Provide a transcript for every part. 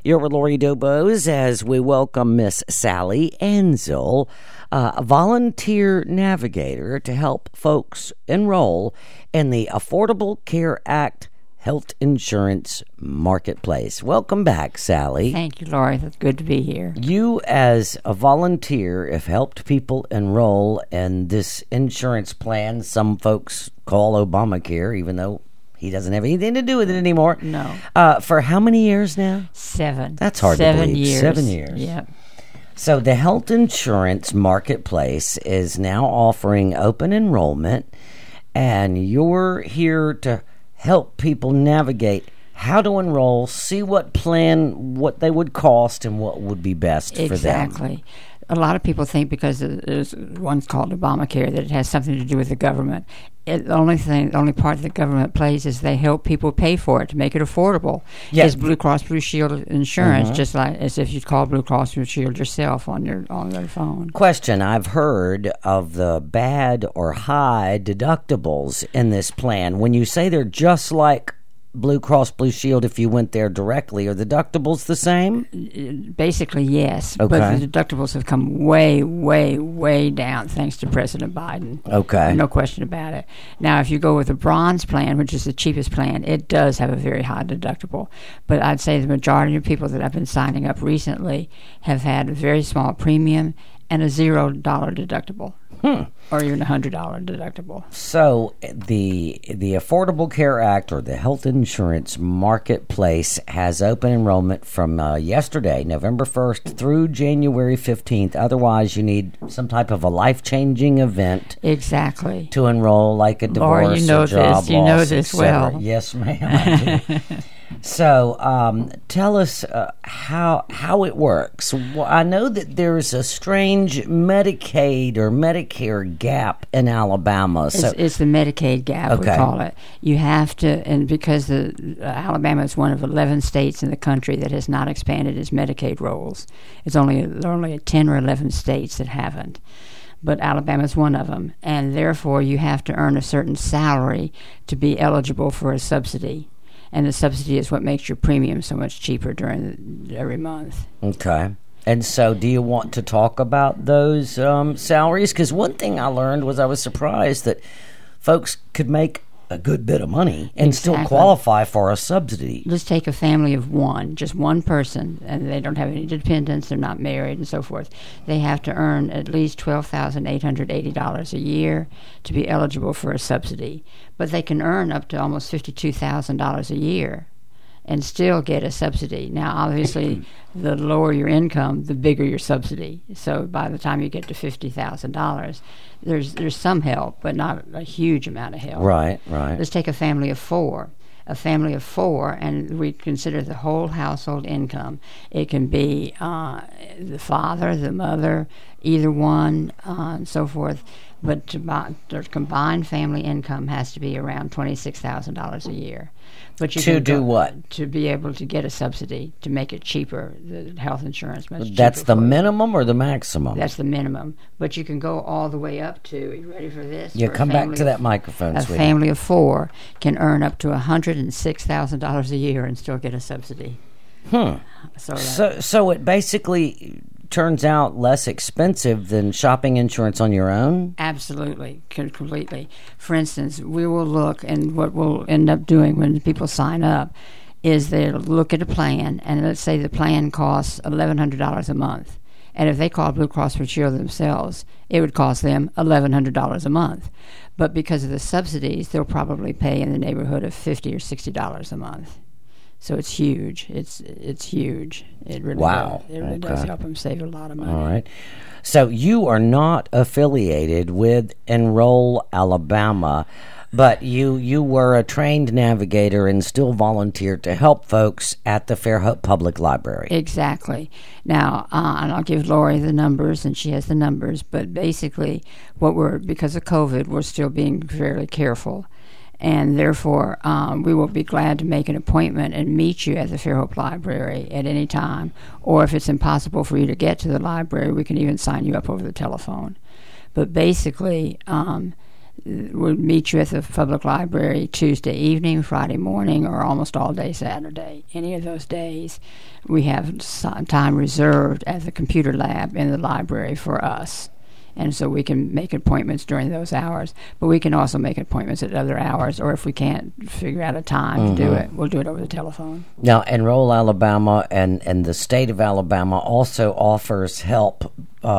You're with Lori Dobos as we welcome Miss Sally Anzel, a volunteer navigator to help folks enroll in the Affordable Care Act Health Insurance Marketplace. Welcome back, Sally. Thank you, Lori. It's good to be here. You, as a volunteer, have helped people enroll in this insurance plan some folks call Obamacare, even though he doesn't have anything to do with it anymore. No. For how many years now? 7. That's hard to believe. 7 years. 7 years. Yeah. So the Health Insurance Marketplace is now offering open enrollment, and you're here to help people navigate how to enroll, see what plan, what they would cost, and what would be best for them. Exactly. A lot of people think because there's one's called Obamacare that it has something to do with the government. The only part the government plays is they help people pay for it to make it affordable. Yeah. It's Blue Cross Blue Shield insurance, just like as if you'd call Blue Cross Blue Shield yourself on your phone. Question: I've heard of the bad or high deductibles in this plan. When you say they're just like Blue Cross Blue Shield, if you went there directly, are the deductibles the same? Basically, yes. Okay. But the deductibles have come way, way, way down thanks to President Biden. Okay. No question about it. Now, if you go with the bronze plan, which is the cheapest plan, it does have a very high deductible. But I'd say the majority of people that have been signing up recently have had a very small premium and a $0 deductible. Or even a $100 deductible. So the Affordable Care Act, or the Health Insurance Marketplace, has open enrollment from yesterday, November 1st, through January 15th. Otherwise, you need some type of a life-changing event. Exactly. To enroll, like a divorce, Laura, you know a job this. You loss, know this etc. well. Yes, ma'am, I do. So, tell us how it works. Well, I know that there's a strange Medicaid or Medicare gap in Alabama. It's the Medicaid gap, we call it. You have to, and because Alabama is one of 11 states in the country that has not expanded its Medicaid rolls. There are only 10 or 11 states that haven't. But Alabama is one of them, and therefore you have to earn a certain salary to be eligible for a subsidy. And the subsidy is what makes your premium so much cheaper every month. Okay. And so do you want to talk about those salaries? Because one thing I learned was I was surprised that folks could make a good bit of money and still qualify for a subsidy. Let's take a family of one, just one person, and they don't have any dependents, they're not married and so forth. They have to earn at least $12,880 a year to be eligible for a subsidy. But they can earn up to almost $52,000 a year and still get a subsidy. Now, obviously, the lower your income, the bigger your subsidy. So by the time you get to $50,000, there's some help, but not a huge amount of help. Right. Let's take a family of four. And we consider the whole household income. It can be the father, the mother, either one, and so forth. But their combined family income has to be around $26,000 a year. But to do what? To be able to get a subsidy to make it cheaper, the health insurance much cheaper. That's the minimum or the maximum? That's the minimum. But you can go all the way up to, are you ready for this? Yeah, come back to that microphone, sweetie. A family of four can earn up to $106,000 a year and still get a subsidy. So it basically turns out less expensive than shopping insurance on your own? Absolutely, completely. For instance, we will look, and what we'll end up doing when people sign up is they'll look at a plan, and let's say the plan costs $1,100 a month. And if they call Blue Cross Blue Shield themselves, it would cost them $1,100 a month. But because of the subsidies, they'll probably pay in the neighborhood of $50 or $60 a month. So it's huge. It's huge. It really does help them save a lot of money. All right. So you are not affiliated with Enroll Alabama, but you were a trained navigator and still volunteered to help folks at the Fairhope Public Library. Exactly. Now, and I'll give Lori the numbers, and she has the numbers, but basically because of COVID, we're still being fairly careful. And therefore, we will be glad to make an appointment and meet you at the Fairhope Library at any time. Or if it's impossible for you to get to the library, we can even sign you up over the telephone. But basically, we'll meet you at the public library Tuesday evening, Friday morning, or almost all day Saturday. Any of those days, we have time reserved at the computer lab in the library for us. And so we can make appointments during those hours, but we can also make appointments at other hours, or if we can't figure out a time to do it, we'll do it over the telephone. Now, Enroll Alabama and the state of Alabama also offers help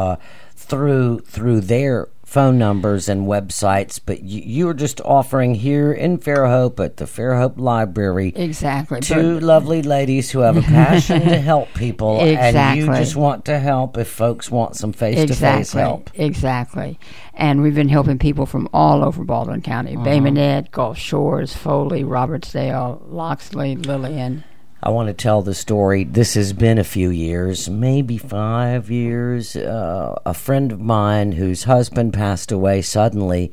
through their phone numbers and websites, but you're just offering here in Fairhope at the Fairhope Library. Exactly. Two lovely ladies who have a passion to help people, and you just want to help if folks want some face-to-face help. Exactly. And we've been helping people from all over Baldwin County, Bay Minette, Gulf Shores, Foley, Robertsdale, Loxley, Lillian. I want to tell the story. This has been a few years, maybe 5 years. A friend of mine whose husband passed away suddenly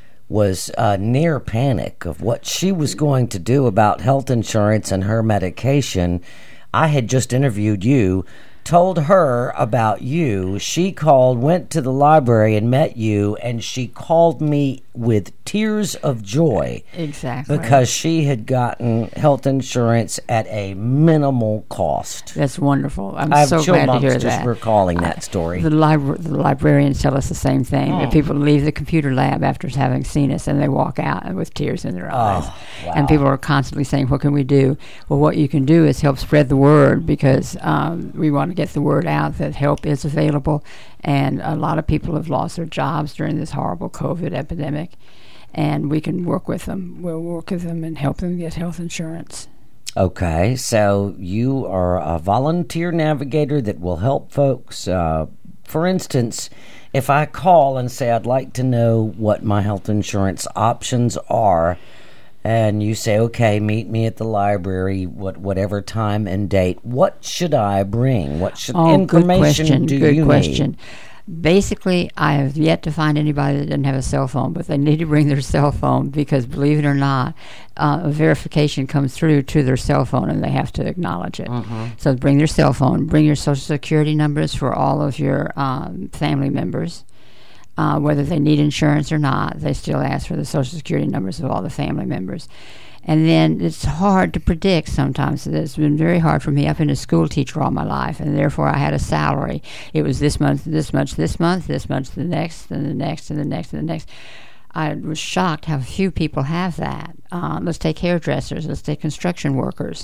was near panic of what she was going to do about health insurance and her medication. I had just interviewed you, told her about you. She called, went to the library and met you, and she called me with tears of joy. Exactly. Because she had gotten health insurance at a minimal cost. That's wonderful. I'm I have so chill glad to bumps hear just that. recalling that story. The librarians tell us the same thing. That people leave the computer lab after having seen us, and they walk out with tears in their eyes. Wow. And people are constantly saying, what can we do? Well, what you can do is help spread the word, because we want to get the word out that help is available. And a lot of people have lost their jobs during this horrible COVID epidemic. And we can work with them. We'll work with them and help them get health insurance. Okay, so you are a volunteer navigator that will help folks. For instance, if I call and say I'd like to know what my health insurance options are, and you say, okay, meet me at the library, whatever time and date, what should I bring? What information do you need? Basically, I have yet to find anybody that doesn't have a cell phone, but they need to bring their cell phone because, believe it or not, a verification comes through to their cell phone and they have to acknowledge it. So bring their cell phone, bring your Social Security numbers for all of your family members. Whether they need insurance or not, they still ask for the Social Security numbers of all the family members. And then it's hard to predict sometimes. It's been very hard for me. I've been a school teacher all my life, and therefore I had a salary. It was this month, this much this month, this much the next, and the next, and the next, and the next. I was shocked how few people have that. Let's take hairdressers. Let's take construction workers.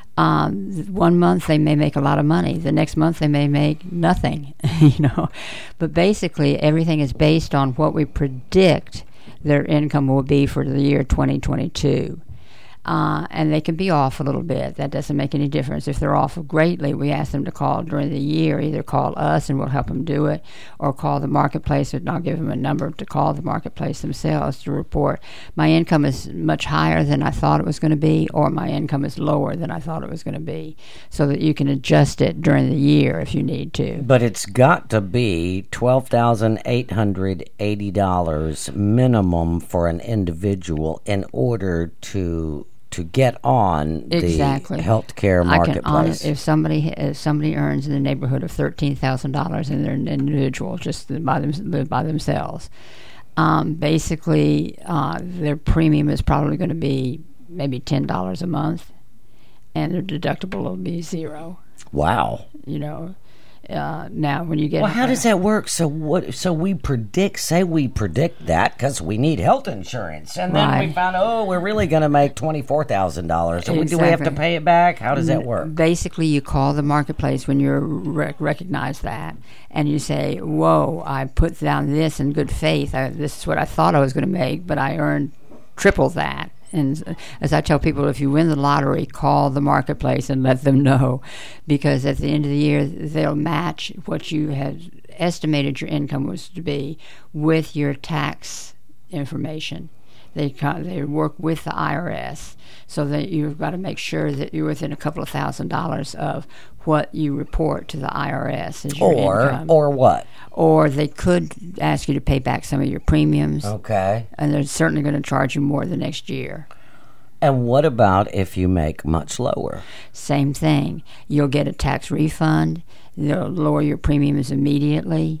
1 month they may make a lot of money. The next month they may make nothing, But basically everything is based on what we predict their income will be for the year 2022. And they can be off a little bit. That doesn't make any difference. If they're off greatly, we ask them to call during the year. Either call us and we'll help them do it, or call the marketplace, and I'll give them a number to call the marketplace themselves to report, my income is much higher than I thought it was going to be, or my income is lower than I thought it was going to be, so that you can adjust it during the year if you need to. But it's got to be $12,880 minimum for an individual in order to get on the healthcare marketplace. If somebody earns in the neighborhood of $13,000 and they're an individual, just live by themselves, basically their premium is probably going to be maybe $10 a month, and their deductible will be $0. Wow. Now when you get how does that work? So we predict that because we need health insurance, and then we found we're really going to make $24,000. So do we have to pay it back? How does that work? Basically, you call the marketplace when you recognize that, and you say, "Whoa, I put down this in good faith. This is what I thought I was going to make, but I earned triple that." And as I tell people, if you win the lottery, call the marketplace and let them know, because at the end of the year, they'll match what you had estimated your income was to be with your tax information. They work with the IRS, so that you've got to make sure that you're within a couple of $1,000s of what you report to the IRS as your income. Or what? Or they could ask you to pay back some of your premiums. Okay. And they're certainly going to charge you more the next year. And what about if you make much lower? Same thing. You'll get a tax refund. They'll lower your premiums immediately.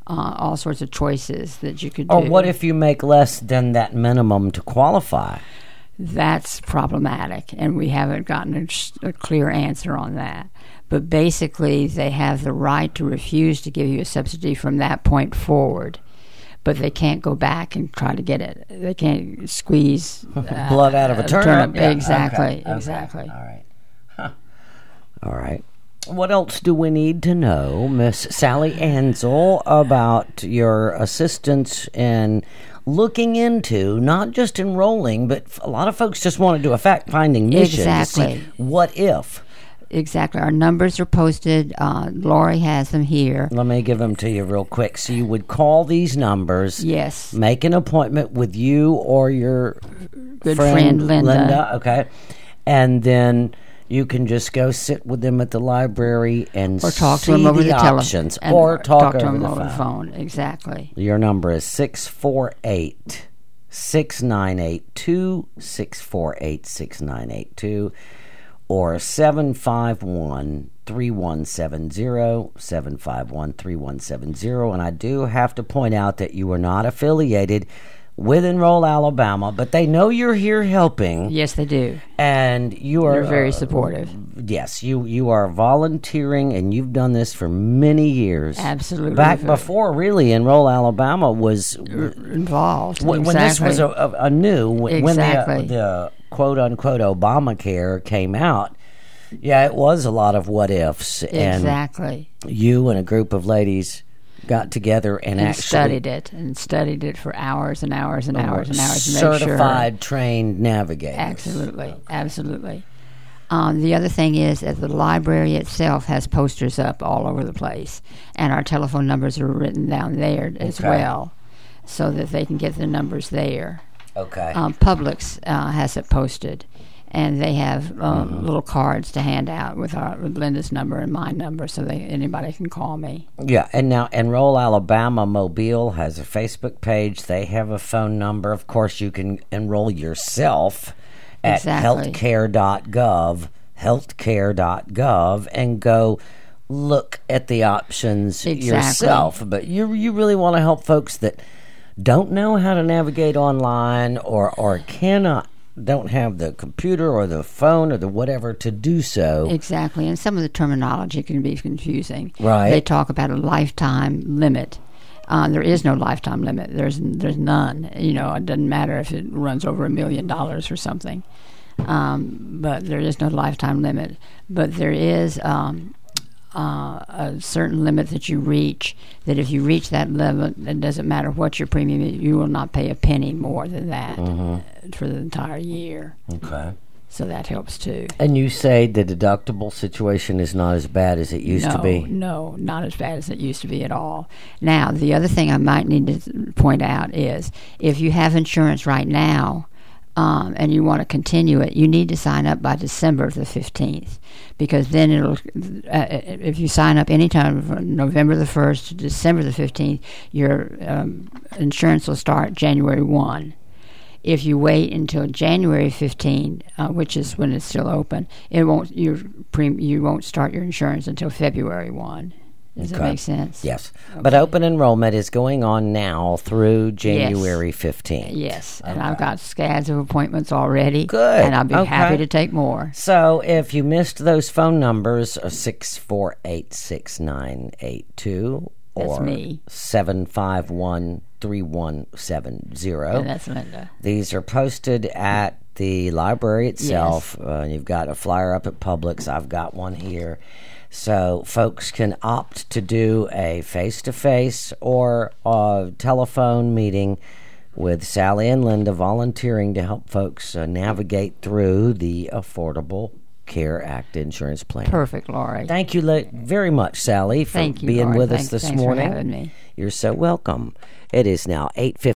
all sorts of choices that you could do. Or what if you make less than that minimum to qualify? That's problematic, and we haven't gotten a clear answer on that. But basically, they have the right to refuse to give you a subsidy from that point forward. But they can't go back and try to get it. They can't squeeze blood out of a turnip. Yeah. Exactly, Okay. exactly. All right. Huh. All right. What else do we need to know, Miss Sally Ansel, about your assistance in looking into not just enrolling, but a lot of folks just want to do a fact-finding mission Exactly. to see what if. Exactly. Our numbers are posted. Lori has them here. Let me give them to you real quick. So you would call these numbers. Yes. Make an appointment with you or your Good friend Linda. Okay. And then you can just go sit with them at the library and Or talk to see them over the options. telephone. Or talk to over them the over phone. the phone. Exactly. Your number is 648-6982, 648-6982, or 751-3170, 751-3170. And I do have to point out that you are not affiliated with Enroll Alabama, but they know you're here helping. Yes, they do. And you are... They're very supportive. Yes, you are volunteering, and you've done this for many years. Absolutely. Back before, really, Enroll Alabama was... Involved. When this was a new... When the quote-unquote Obamacare came out, yeah, it was a lot of what-ifs. Exactly. And you and a group of ladies got together and actually... studied it for hours and hours and hours and hours to make sure. Certified, trained navigators. Absolutely, absolutely. The other thing is that the library itself has posters up all over the place, and our telephone numbers are written down there as well, so that they can get the numbers there. Okay. Publix has it posted, and they have little cards to hand out with Linda's number and my number, so anybody can call me. Yeah, and now Enroll Alabama Mobile has a Facebook page. They have a phone number. Of course, you can enroll yourself at healthcare.gov, and go look at the options yourself. But you really want to help folks that don't know how to navigate online or don't have the computer or the phone or the whatever to do so. Exactly, and some of the terminology can be confusing. Right. They talk about a lifetime limit. There is no lifetime limit. There's none. It doesn't matter if it runs over $1 million or something. But there is no lifetime limit. But there is a certain limit that you reach, that if you reach that limit, it doesn't matter what your premium is, you will not pay a penny more than that for the entire year. Okay. So that helps too. And you say the deductible situation is not as bad as it used to be? No, not as bad as it used to be at all. Now, the other thing I might need to point out is if you have insurance right now, and you want to continue it, you need to sign up by December the 15th, because then if you sign up anytime from November the 1st to December the 15th, your insurance will start January 1. If you wait until January 15, which is when it's still open, you won't start your insurance until February 1. Does that make sense? Yes. Okay. But open enrollment is going on now through January 15th. Yes. And I've got scads of appointments already. Good. And I'll be happy to take more. So if you missed those phone numbers, 648-6982 or 751-3170. And that's Linda. These are posted at the library itself. Yes. You've got a flyer up at Publix. I've got one here. So folks can opt to do a face-to-face or a telephone meeting with Sally and Linda, volunteering to help folks navigate through the Affordable Care Act insurance plan. Perfect, Lori. Thank you very much, Sally, for being with us this morning. Thanks for having me. You're so welcome. It is now 8:50.